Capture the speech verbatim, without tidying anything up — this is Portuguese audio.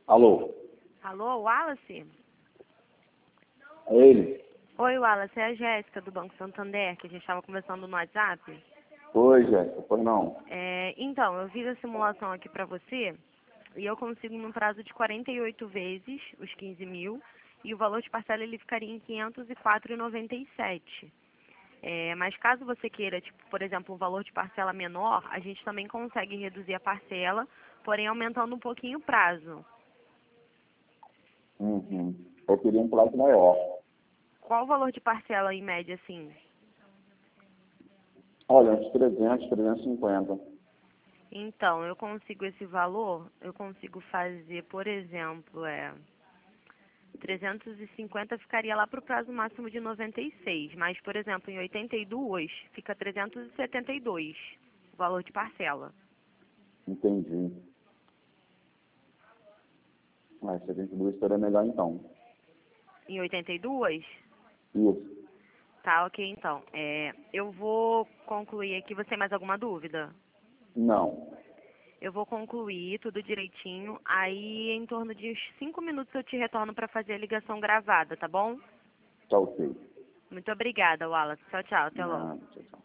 Alô? Alô, Wallace? É ele? Oi, Wallace, é a Jéssica do Banco Santander, que a gente estava conversando no WhatsApp. Oi, Jéssica. Pois não. É, então, eu fiz a simulação aqui para você e eu consigo num prazo de quarenta e oito vezes os quinze mil e o valor de parcela ele ficaria em quinhentos e quatro reais e noventa e sete centavos. É, mas caso você queira, tipo, por exemplo, um valor de parcela menor, a gente também consegue reduzir a parcela, porém aumentando um pouquinho o prazo. Uhum. Eu queria um prazo maior. Qual o valor de parcela em média, assim? Olha, uns trezentos, trezentos e cinquenta. Então, eu consigo esse valor, eu consigo fazer, por exemplo, é, trezentos e cinquenta ficaria lá para o prazo máximo de noventa e seis, mas, por exemplo, em oitenta e dois fica trezentos e setenta e dois, o valor de parcela. Entendi. Mas setenta e dois seria melhor então. Em oitenta e dois? Isso. Tá, ok, então. É, eu vou concluir aqui, você tem mais alguma dúvida? Não. Eu vou concluir tudo direitinho, aí em torno de uns cinco minutos eu te retorno para fazer a ligação gravada, tá bom? Tá ok. Muito obrigada, Wallace. Tchau, tchau. Até logo. Não, tchau, tchau.